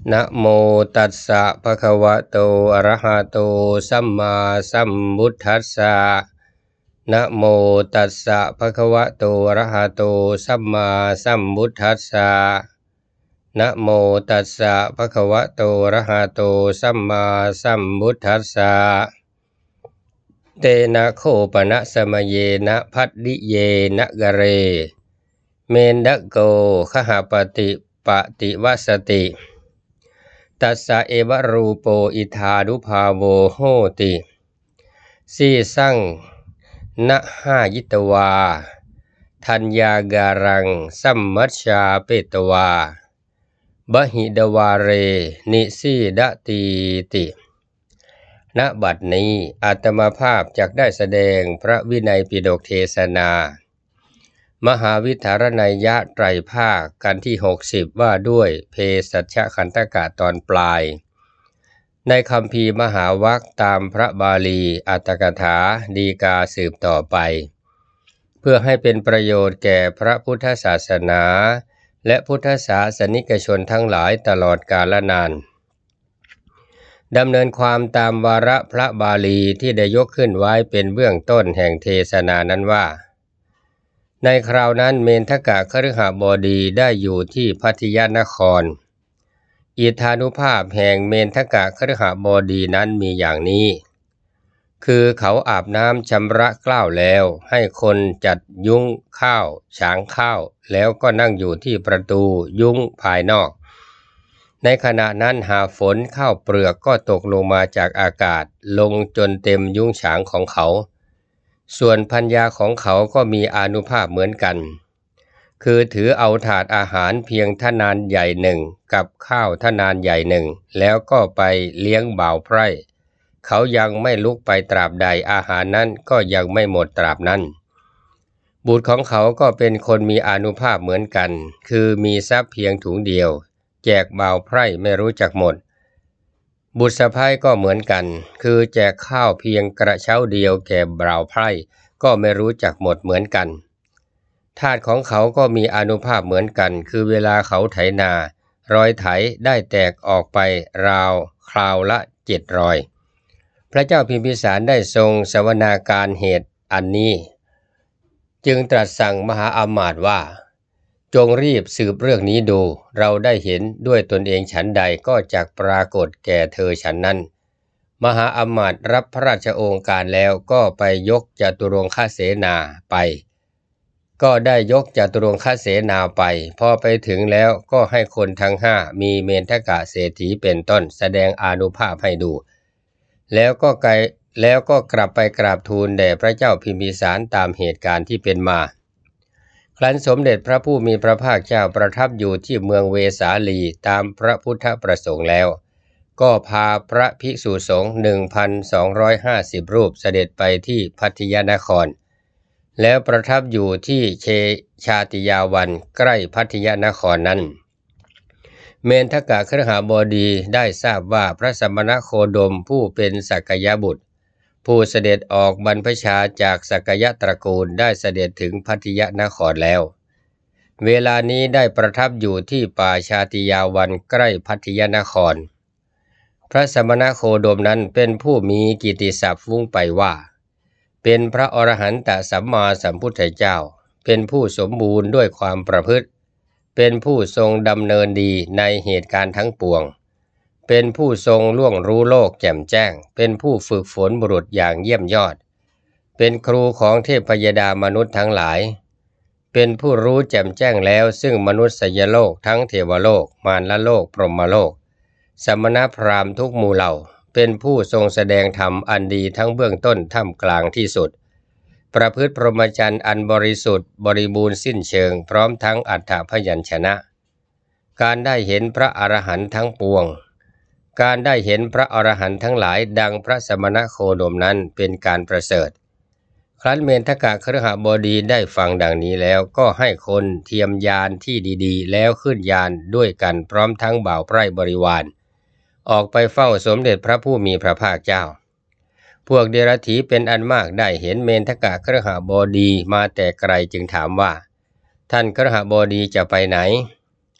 นะโมตัสสะภะคะวะโตอะระหะโตสัมมาสัมพุทธัสสะนะโมตัสสะภะคะวะโตอะระหะโตสัมมาสัมพุทธัสสะนะโมตัสสะภะคะวะโตอะระหะโตสัมมาสัมพุทธัสสะเตนะโคปนะสมเยนะภัตติเยนะกะเรเมนดะโกขหปติปฏิวัสติตัสสะเอวะรูโปอิธานุภาโวโหติสีสังนะหายิตวาทัญญาการังสัมมัชชาเปตวาบหิดวาเรนิสีดตีติณบัดนี้อาตมาภาพจักได้แสดงพระวินัยปิฎกเทศนามหาวิทารนัยยะไตรภาคกันที่60ว่าด้วยเภสัชขันธกะตอนปลายในคัมภีร์มหาวรรคตามพระบาลีอัตถกถาดีกาสืบต่อไปเพื่อให้เป็นประโยชน์แก่พระพุทธศาสนาและพุทธศาสนิกชนทั้งหลายตลอดกาลนานดำเนินความตามวาระพระบาลีที่ได้ยกขึ้นไว้เป็นเบื้องต้นแห่งเทศนานั้นว่าในคราวนั้นเมนทกะคฤหบดีได้อยู่ที่พัทยนครอิทธานุภาพแห่งเมนทกะคฤหบดีนั้นมีอย่างนี้คือเขาอาบน้ำชำระเกล้าแล้วให้คนจัดยุ้งข้าวฉางข้าวแล้วก็นั่งอยู่ที่ประตูยุ้งภายนอกในขณะนั้นหาฝนข้าวเปลือกก็ตกลงมาจากอากาศลงจนเต็มยุ้งฉางของเขาส่วนภรรยาของเขาก็มีอานุภาพเหมือนกันคือถือเอาถาดอาหารเพียงทนานใหญ่หนึ่งกับข้าวทนานใหญ่หนึ่งแล้วก็ไปเลี้ยงบ่าวไพร่เขายังไม่ลุกไปตราบใดอาหารนั้นก็ยังไม่หมดตราบนั้นบุตรของเขาก็เป็นคนมีอานุภาพเหมือนกันคือมีทรัพย์เพียงถุงเดียวแจกบ่าวไพร่ไม่รู้จักหมดบุตรสะใภ้ก็เหมือนกันคือแจกข้าวเพียงกระเช้าเดียวแก่บ่าวไพร่ก็ไม่รู้จักหมดเหมือนกันทาสของเขาก็มีอานุภาพเหมือนกันคือเวลาเขาไถนารอยไถได้แตกออกไปราวคราวละ7 รอยพระเจ้าพิมพิสารได้ทรงสวนาการเหตุอันนี้จึงตรัสสั่งมหาอมาตย์ว่าจงรีบสืบเรื่องนี้ดูเราได้เห็นด้วยตนเองฉันใดก็จักปรากฏแก่เธอฉันนั้นมหาอมาตย์รับพระราชโองการแล้วก็ไปยกจตุรงคเสนาไปก็ได้ยกจตุรงคเสนาไปพอไปถึงแล้วก็ให้คนทั้ง5มีเมนทกะเศรษฐีเป็นต้นแสดงอานุภาพให้ดูแล้วก็กลับไปกราบทูลแด่พระเจ้าพิมพิสารตามเหตุการณ์ที่เป็นมาครั้นสมเด็จพระผู้มีพระภาคเจ้าประทับอยู่ที่เมืองเวสาลีตามพระพุทธประสงค์แล้วก็พาพระภิกษุสงฆ์ 1,250 รูปเสด็จไปที่พัทยนครแล้วประทับอยู่ที่ชาติยาวันใกล้พัทยนครนั้นเมนทกะคฤหบดีได้ทราบว่าพระสมณโคดมผู้เป็นสักยบุตรผู้เสด็จออกบรรพชาจากสักยตระกูลได้เสด็จถึงพัทยนครแล้วเวลานี้ได้ประทับอยู่ที่ป่าชาติยาวันใกล้พัทยนครพระสมณโคดมนั้นเป็นผู้มีกิตติศัพท์ฟุ้งไปว่าเป็นพระอรหันตสัมมาสัมพุทธเจ้าเป็นผู้สมบูรณ์ด้วยความประพฤติเป็นผู้ทรงดำเนินดีในเหตุการณ์ทั้งปวงเป็นผู้ทรงล่วงรู้โลกแจ่มแจ้งเป็นผู้ฝึกฝนบุรุษอย่างเยี่ยมยอดเป็นครูของเทพยดามนุษย์ทั้งหลายเป็นผู้รู้แจ่มแจ้งแล้วซึ่งมนุษยโลกทั้งเทวโลกมารโลกพรหมโลกสมณพราหมณ์ทุกหมู่เหล่าเป็นผู้ทรงแสดงธรรมอันดีทั้งเบื้องต้นท่ามกลางที่สุดประพฤติพรหมจรรย์อันบริสุทธิ์บริบูรณ์สิ้นเชิงพร้อมทั้งอัฏฐพยัญชนะการได้เห็นพระอรหันต์ทั้งปวงการได้เห็นพระอรหันต์ทั้งหลายดังพระสมณโคดมนั้นเป็นการประเสริฐครั้นเมนทกะคฤหบดีได้ฟังดังนี้แล้วก็ให้คนเทียมยานที่ดีๆแล้วขึ้นยานด้วยกันพร้อมทั้งบ่าวไพร่บริวารออกไปเฝ้าสมเด็จพระผู้มีพระภาคเจ้าพวกเดรัจฉีเป็นอันมากได้เห็นเมนทกะคฤหบดีมาแต่ไกลจึงถามว่าท่านคฤหบดีจะไปไหน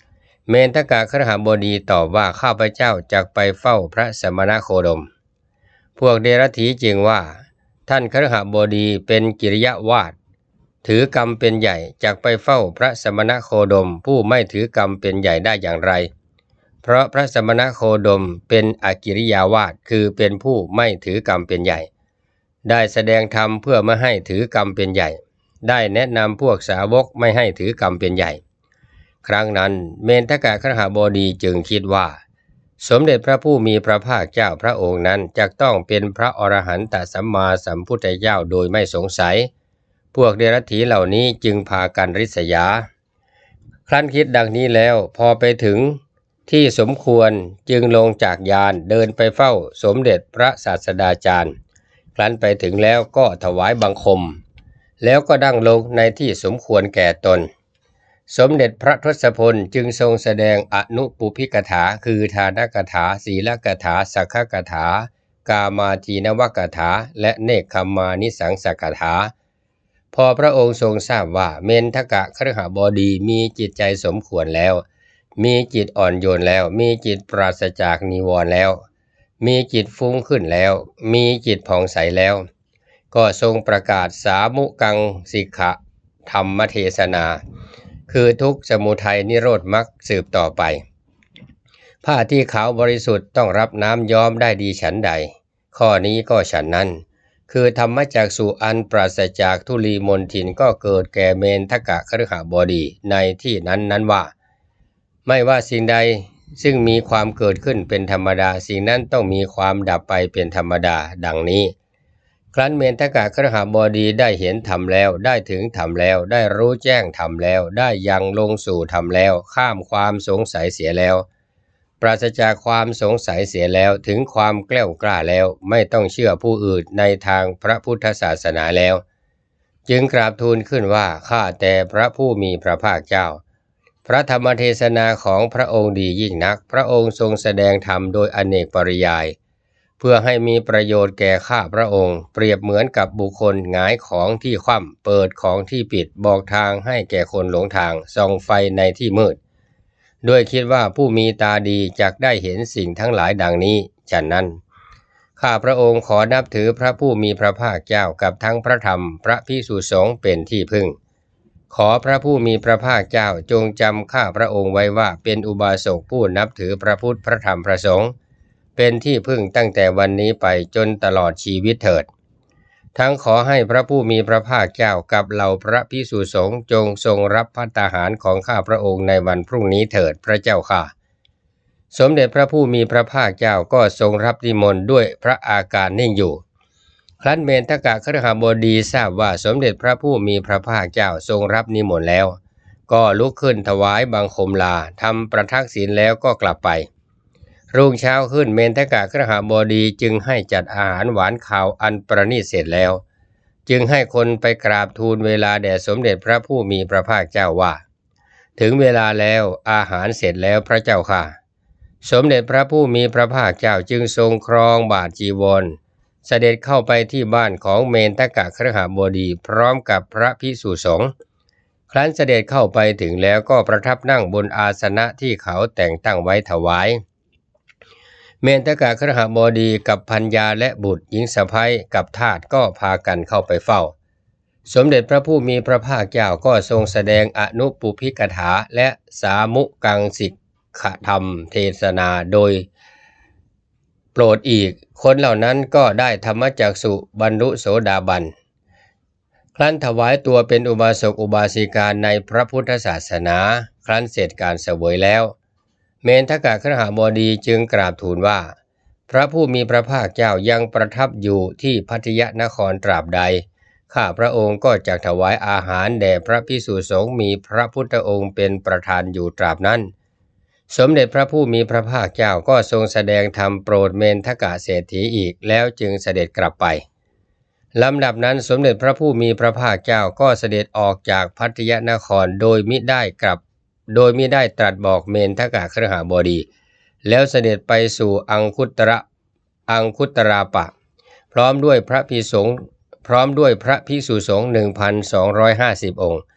เมนทกะคฤหบดีตอบว่าข้าพเจ้าจักไปเฝ้าพระสมณโคดมพวกเดรัจฉีจึงว่าท่านคฤหบดีเป็นกิริยวาทถือกรรมเป็นใหญ่จักไปเฝ้าพระสมณโคดมผู้ไม่ถือกรรมเป็นใหญ่ได้อย่างไรเพราะพระสมณโคดมเป็นอกิริยาวาทคือเป็นผู้ไม่ถือกรรมเป็นใหญ่ได้แสดงธรรมเพื่อไม่ให้ถือกรรมเป็นใหญ่ได้แนะนำพวกสาวกไม่ให้ถือกรรมเป็นใหญ่ครั้งนั้นเมนทกะคฤหบดีจึงคิดว่าสมเด็จพระผู้มีพระภาคเจ้าพระองค์นั้นจะต้องเป็นพระอรหันตสัมมาสัมพุทธเจ้าโดยไม่สงสัยพวกเดรัจฉีเหล่านี้จึงพากันริษยาครั้นคิดดังนี้แล้วพอไปถึงที่สมควรจึงลงจากยานเดินไปเฝ้าสมเด็จพระศาสดาจารย์ครั้นไปถึงแล้วก็ถวายบังคมแล้วก็ดั้งลงในที่สมควรแก่ตนสมเด็จพระทศพลจึงทรงแสดงอนุปุพิกถาคือทานกถาศีลกถาสักขกถากามาทีนวกถาและเนคขมานิสังสกถาพอพระองค์ทรงทราบว่าเมนทกะคฤหบดีมีจิตใจสมควรแล้วมีจิตอ่อนโยนแล้วมีจิตปราศจากนิวรณ์แล้วมีจิตฟุ้งขึ้นแล้วมีจิตผ่องใสแล้วก็ทรงประกาศสามุกังสิกขะธรรมเทศนาคือทุกข์สมุทัยนิโรธมรรคสืบต่อไปผ้าที่ขาวบริสุทธิ์ต้องรับน้ำย้อมได้ดีฉันใดข้อนี้ก็ฉันนั้นคือธรรมจักษุอันปราศจากทุลีมนทินก็เกิดแก่เมนทกะคฤหบดีในที่นั้นว่าไม่ว่าสิ่งใดซึ่งมีความเกิดขึ้นเป็นธรรมดาสิ่งนั้นต้องมีความดับไปเป็นธรรมดาดังนี้ครั้นเมนทกะคฤหบดีได้เห็นธรรมแล้วได้ถึงธรรมแล้วได้รู้แจ้งธรรมแล้วได้ยังลงสู่ธรรมแล้วข้ามความสงสัยเสียแล้วปราศจากความสงสัยเสียแล้วถึงความแกล้วกล้าแล้วไม่ต้องเชื่อผู้อื่นในทางพระพุทธศาสนาแล้วจึงกราบทูลขึ้นว่าข้าแต่พระผู้มีพระภาคเจ้าพระธรรมเทศนาของพระองค์ดียิ่งนักพระองค์ทรงแสดงธรรมโดยอเนกปริยายเพื่อให้มีประโยชน์แก่ข้าพระองค์เปรียบเหมือนกับบุคคลหงายของที่คว่ำเปิดของที่ปิดบอกทางให้แก่คนหลงทางส่องไฟในที่มืดด้วยคิดว่าผู้มีตาดีจักได้เห็นสิ่งทั้งหลายดังนี้ฉะนั้นข้าพระองค์ขอนับถือพระผู้มีพระภาคเจ้ากับทั้งพระธรรมพระภิกษุสงฆ์เป็นที่พึ่งขอพระผู้มีพระภาคเจ้าจงจำข้าพระองค์ไว้ว่าเป็นอุบาสกผู้นับถือพระพุทธพระธรรมพระสงฆ์เป็นที่พึ่งตั้งแต่วันนี้ไปจนตลอดชีวิตเถิดทั้งขอให้พระผู้มีพระภาคเจ้ากับเหล่าพระภิกษุสงฆ์จงทรงรับภัตตาหารของข้าพระองค์ในวันพรุ่งนี้เถิดพระเจ้าค่ะสมเด็จพระผู้มีพระภาคเจ้าก็ทรงรับนิมนต์ด้วยพระอาการนิ่งอยู่ครั้นเมนทกะคฤหบดีทราบว่าสมเด็จพระผู้มีพระภาคเจ้าทรงรับนิมนต์แล้วก็ลุกขึ้นถวายบังคมลาทำประทักษิณแล้วก็กลับไปรุ่งเช้าขึ้นเมนทกะคฤหบดีจึงให้จัดอาหารหวานข้าวอันประณีตเสร็จแล้วจึงให้คนไปกราบทูลเวลาแด่สมเด็จพระผู้มีพระภาคเจ้าว่าถึงเวลาแล้วอาหารเสร็จแล้วพระเจ้าค่ะสมเด็จพระผู้มีพระภาคเจ้าจึงทรงครองบาทจีวรเสด็จเข้าไปที่บ้านของเมนทกะคฤหบดีพร้อมกับพระภิกษุสงฆ์ครั้นเสด็จเข้าไปถึงแล้วก็ประทับนั่งบนอาสนะที่เขาแต่งตั้งไว้ถวายเมนทกะคฤหบดีกับภรรยาและบุตรหญิงสะใภ้กับทาสก็พากันเข้าไปเฝ้าสมเด็จพระผู้มีพระภาคเจ้าก็ทรงแสดงอนุปุพิกถาและสามุกังสิกขธรรมเทศนาโดยโปรดอีกคนเหล่านั้นก็ได้ธรรมจักษุบรรลุโสดาบันครั้นถวายตัวเป็นอุบาสกอุบาสิกาในพระพุทธศาสนาครั้นเสร็จการเสวยแล้วเมนทกะคฤหบดีจึงกราบทูลว่าพระผู้มีพระภาคเจ้ายังประทับอยู่ที่ภัทยนครตราบใดข้าพระองค์ก็จักถวายอาหารแด่พระภิกษุสงฆ์มีพระพุทธองค์เป็นประธานอยู่ตราบนั้นสมเด็จพระผู้มีพระภาคเจ้าก็ทรงแสดงธรรมโปรดเมนทกะเศรษฐีอีกแล้วจึงเสด็จกลับไปลำดับนั้นสมเด็จพระผู้มีพระภาคเจ้าก็เสด็จออกจากภัทยนครโดยมิได้ตรัสบอกเมนทกะคฤหบดีแล้วเสด็จไปสู่อังคุตราปะพร้อมด้วยพระภิกษุสงฆ์ 1,250 องค์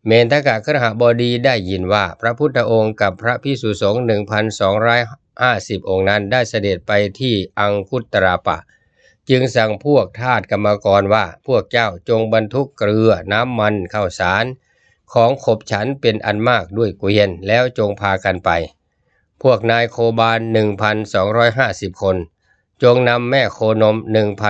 เมธักกะคฤหบดีได้ยินว่าพระพุทธองค์กับพระภิกษุสงฆ์ 1,250 องค์นั้นได้เสด็จไปที่อังคุตราปะจึงสั่งพวกทาสกรรมกรว่าพวกเจ้าจงบรรทุกเกลือน้ำมันข้าวสารของขบฉันเป็นอันมากด้วยเกวียนแล้วจงพากันไปพวกนายโคบาล 1,250 คนจงนำแม่โคนม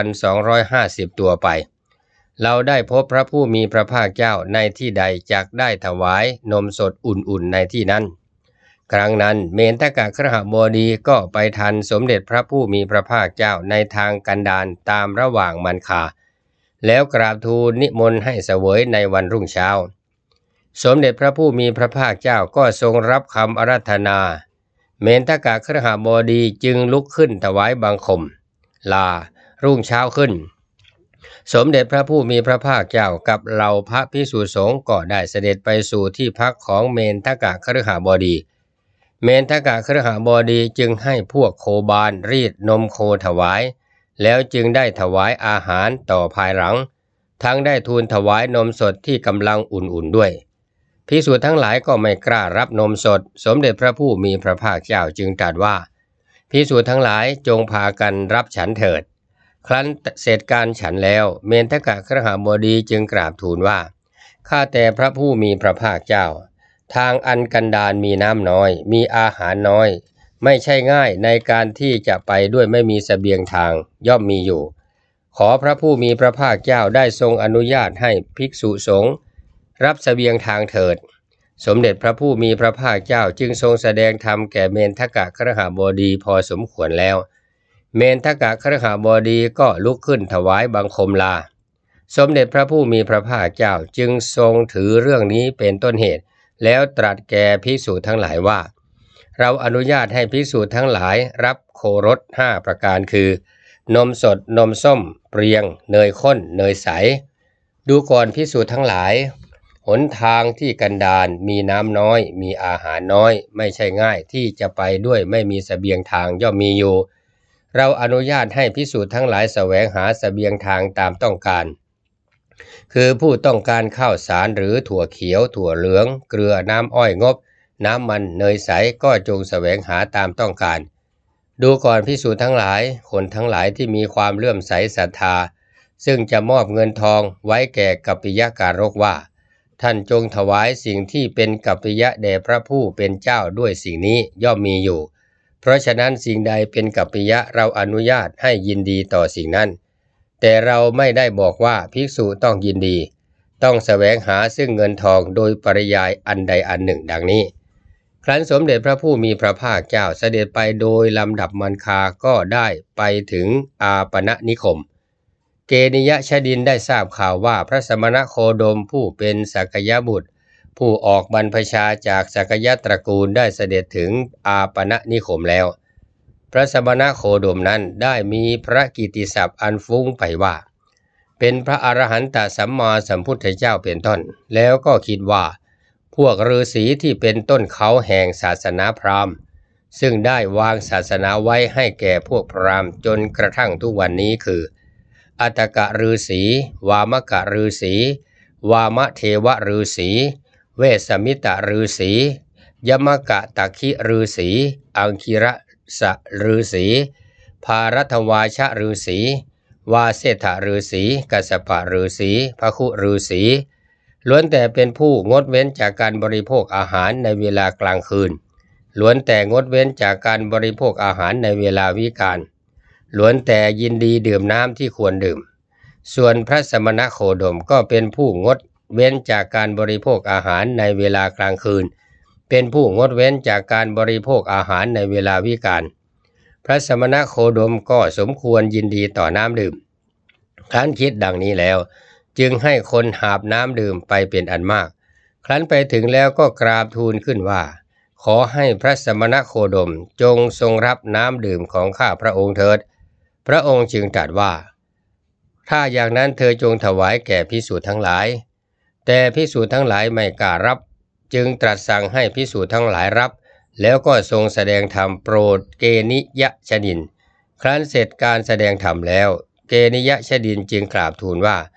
1,250 ตัวไปเราได้พบพระผู้มีพระภาคเจ้าในที่ใดจักได้ถวายนมสดอุ่นๆในที่นั้นครั้งนั้นเมธักกะคฤหบดีก็ไปทันสมเด็จพระผู้มีพระภาคเจ้าในทางกันดารตามระหว่างมันคาแล้วกราบทูลนิมนต์ให้เสวยในวันรุ่งเช้าสมเด็จพระผู้มีพระภาคเจ้าก็ทรงรับคำอาราธนาเมธักกะคฤหบดีจึงลุกขึ้นถวายบังคมลารุ่งเช้าขึ้นสมเด็จพระผู้มีพระภาคเจ้ากับเหล่าพระภิกษุสงฆ์ก็ได้เสด็จไปสู่ที่พักของเมธักกะคฤหบดีเมธักกะคฤหบดีจึงให้พวกโคบาลรีดนมโคถวายแล้วจึงได้ถวายอาหารต่อภายหลังทั้งได้ทูลถวายนมสดที่กำลังอุ่นๆด้วยภิกษุทั้งหลายก็ไม่กล้ารับนมสดสมเด็จพระผู้มีพระภาคเจ้าจึงตรัสว่าภิกษุทั้งหลายจงพากันรับฉันเถิดครั้นเสร็จการฉันแล้วเมธักกะคฤหบดีจึงกราบทูลว่าข้าแต่พระผู้มีพระภาคเจ้าทางอันกันดารมีน้ำน้อยมีอาหารน้อยไม่ใช่ง่ายในการที่จะไปด้วยไม่มีเสบียงทางย่อมมีอยู่ขอพระผู้มีพระภาคเจ้าได้ทรงอนุญาตให้ภิกษุสงฆ์รับเสบียงทางเถิดสมเด็จพระผู้มีพระภาคเจ้าจึงทรงแสดงธรรมแก่เมธักกะคฤหบดีพอสมควรแล้วเมธักกะคฤหบดีก็ลุกขึ้นถวายบังคมลาสมเด็จพระผู้มีพระภาคเจ้าจึงทรงถือเรื่องนี้เป็นต้นเหตุแล้วตรัสแก่ภิกษุทั้งหลายว่าเราอนุญาตให้ภิกษุทั้งหลายรับโครส5ประการคือนมสดนมส้มเปรียงเนยข้นเนยใสดูก่อนภิกษุทั้งหลายหนทางที่กันดารมีน้ำน้อยมีอาหารน้อยไม่ใช่ง่ายที่จะไปด้วยไม่มีเสบียงทางย่อมมีอยู่เราอนุญาตให้ภิกษุทั้งหลายแสวงหาเสบียงทางตามต้องการคือผู้ต้องการข้าวสารหรือถั่วเขียวถั่วเหลืองเกลือน้ำอ้อยงบน้ำมันเนยใสก็จงแสวงหาตามต้องการดูก่อนภิกษุทั้งหลายคนทั้งหลายที่มีความเลื่อมใสศรัทธาซึ่งจะมอบเงินทองไว้แก่กัปปิยการกว่าท่านจงถวายสิ่งที่เป็นกัปปิยะแด่พระผู้เป็นเจ้าด้วยสิ่งนี้ย่อมมีอยู่เพราะฉะนั้นสิ่งใดเป็นกัปปิยะเราอนุญาตให้ยินดีต่อสิ่งนั้นแต่เราไม่ได้บอกว่าภิกษุต้องยินดีต้องแสวงหาซึ่งเงินทองโดยปริยายอันใดอันหนึ่งดังนี้ครั้นสมเด็จพระผู้มีพระภาคเจ้าเสด็จไปโดยลำดับมันคาก็ได้ไปถึงอาปณนิคมเกณิยชดินได้ทราบข่าวว่าพระสมณโคดมผู้เป็นสักยบุตรผู้ออกบรรพชาจากสักยตระกูลได้เสด็จถึงอาปณนิคมแล้วพระสมณโคดมนั้นได้มีพระกิตติศัพท์อันฟุ้งไปว่าเป็นพระอรหันตสัมมาสัมพุทธเจ้าเป็นต้นแล้วก็คิดว่าพวกฤาษีที่เป็นต้นเขาแห่งศาสนาพราหมณ์ซึ่งได้วางศาสนาไว้ให้แก่พวกพราหมณ์จนกระทั่งทุกวันนี้คืออัตตกะฤาษีวามกะฤาษีวามเทวฤาษีเวสสมิตะฤาษียมกะตัคคิฤาษีอังคิระสะฤาษีภารัตวาชะฤาษีวาเสถฤาษีกัสสปะฤาษีภคุฤาษีล้วนแต่เป็นผู้งดเว้นจากการบริโภคอาหารในเวลากลางคืนล้วนแต่งดเว้นจากการบริโภคอาหารในเวลาวิกาลล้วนแต่ยินดีดื่มน้ำที่ควรดื่มส่วนพระสมณโคดมก็เป็นผู้งดเว้นจากการบริโภคอาหารในเวลากลางคืนเป็นผู้งดเว้นจากการบริโภคอาหารในเวลาวิกาลพระสมณโคดมก็สมควรยินดีต่อน้ำดื่มครั้นคิดดังนี้แล้วจึงให้คนหาบน้ำดื่มไปเป็นอันมากครั้นไปถึงแล้วก็กราบทูลขึ้นว่าขอให้พระสมณโคดมจงทรงรับน้ำดื่มของข้าพระองค์เถิดพระองค์จึงตรัสว่าถ้าอย่างนั้นเธอจงถวายแก่ภิกษุทั้งหลายแต่ภิกษุทั้งหลายไม่กล้ารับจึงตรัสสั่งให้ภิกษุทั้งหลายรับแล้วก็ทรงแสดงธรรมโปรดเกณิยชดินครั้นเสร็จการแสดงธรรมแล้วเกณิยชดินจึงกราบทูลว่าข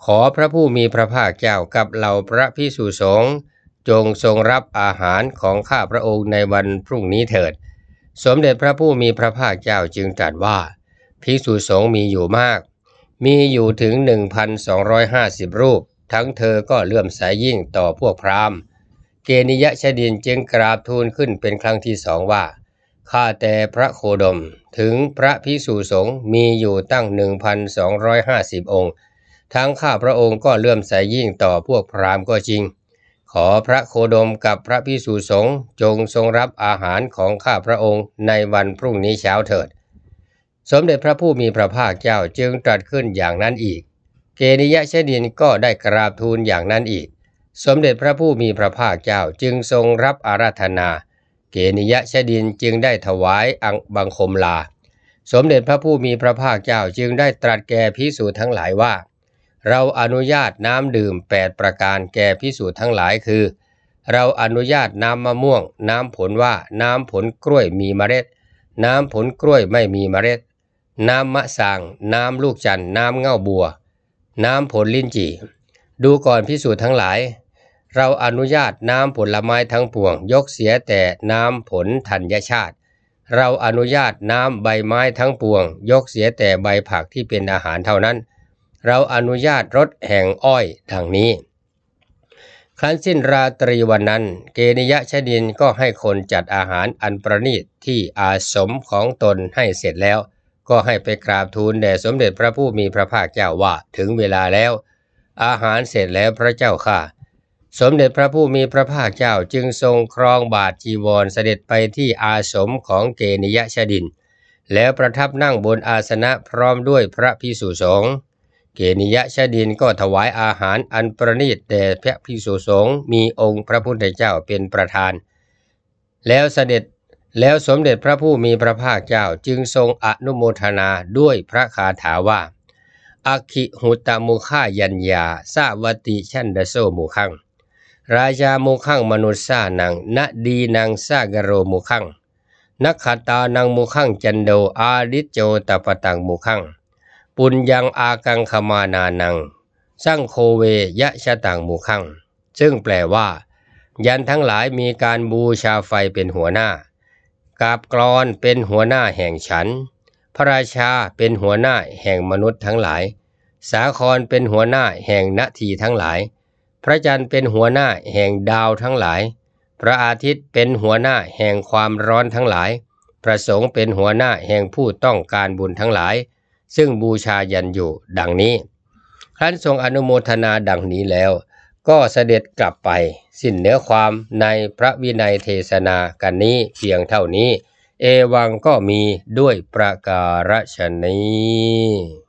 ขอพระผู้มีพระภาคเจ้ากับเหล่าพระภิกษุสงฆ์จงทรงรับอาหารของข้าพระองค์ในวันพรุ่งนี้เถิดสมเด็จพระผู้มีพระภาคเจ้าจึงตรัสว่าภิกษุสงฆ์มีอยู่มากมีอยู่ถึง 1,250 รูปทั้งเธอก็เลื่อมใสยิ่งต่อพวกพราหมณ์เกณิยชดินจึงกราบทูลขึ้นเป็นครั้งที่สองว่าข้าแต่พระโคดมถึงพระภิกษุสงฆ์มีอยู่ตั้ง 1,250 องค์ทั้งข้าพระองค์ก็เลื่อมใสยิ่งต่อพวกพราหมณ์ก็จริงขอพระโคดมกับพระภิกษุสงฆ์จงทรงรับอาหารของข้าพระองค์ในวันพรุ่งนี้เช้าเถิดสมเด็จพระผู้มีพระภาคเจ้าจึงตรัสขึ้นอย่างนั้นอีกเกณิยชดินก็ได้กราบทูลอย่างนั้นอีกสมเด็จพระผู้มีพระภาคเจ้าจึงทรงรับอาราธนาเกณิยชดินจึงได้ถวายบังคมลาสมเด็จพระผู้มีพระภาคเจ้าจึงได้ตรัสแก่ภิกษุทั้งหลายว่าเราอนุญาตน้ำดื่ม8ประการแก่ภิกษุทั้งหลายคือเราอนุญาตน้ำมะม่วงน้ำผลว่าน้ำผลกล้วยมีเมล็ดน้ำผลกล้วยไม่มีเมล็ดน้ำมะสางน้ำลูกจันทร์น้ำเง่าบัวน้ำผลลิ้นจี่ดูก่อนภิกษุทั้งหลายเราอนุญาตน้ำผลไม้ทั้งปวงยกเสียแต่น้ำผลธัญชาติเราอนุญาตน้ำใบไม้ทั้งปวงยกเสียแต่ใบผักที่เป็นอาหารเท่านั้นเราอนุญาตรสแห่งอ้อยดังนี้ครั้นสิ้นราตรีวันนั้นเกณิยชดินก็ให้คนจัดอาหารอันประณีตที่อาสมของตนให้เสร็จแล้วก็ให้ไปกราบทูลแด่สมเด็จพระผู้มีพระภาคเจ้าว่าถึงเวลาแล้วอาหารเสร็จแล้วพระเจ้าข้าสมเด็จพระผู้มีพระภาคเจ้าจึงทรงครองบาทจีวรเสด็จไปที่อาสมของเกณิยชดินแล้วประทับนั่งบนอาสนะพร้อมด้วยพระภิกษุสงฆ์เกณิยชดินก็ถวายอาหารอันประณีตแด่พระภิกษุสงฆ์มีองค์พระพุทธเจ้าเป็นประธานแล้วสมเด็จพระผู้มีพระภาคเจ้าจึงทรงอนุโมทนาด้วยพระคาถาว่าอัคคิหุตมุขายัญญาสาวติชันดโสมุขังราชามุขังมนุษสานังณดีนังสากโรมุขังนักขตานังมุขังจันโดอาดิจโจตปตังมุขังปุญญังอากังขมานานังสังโคเวยะชะตังมุขังซึ่งแปลว่ายันทั้งหลายมีการบูชาไฟเป็นหัวหน้ากาบกลอนเป็นหัวหน้าแห่งฉันพระราชาเป็นหัวหน้าแห่งมนุษย์ทั้งหลายสาครเป็นหัวหน้าแห่งนาทีทั้งหลายพระจันทร์เป็นหัวหน้าแห่งดาวทั้งหลายพระอาทิตย์เป็นหัวหน้าแห่งความร้อนทั้งหลายพระสงฆ์เป็นหัวหน้าแห่งผู้ต้องการบุญทั้งหลายซึ่งบูชายันอยู่ดังนี้ครั้นทรงอนุโมทนาดังนี้แล้วก็เสด็จกลับไปสิ้นเนื้อความในพระวินัยเทศนากันนี้เพียงเท่านี้เอวังก็มีด้วยประการฉนี้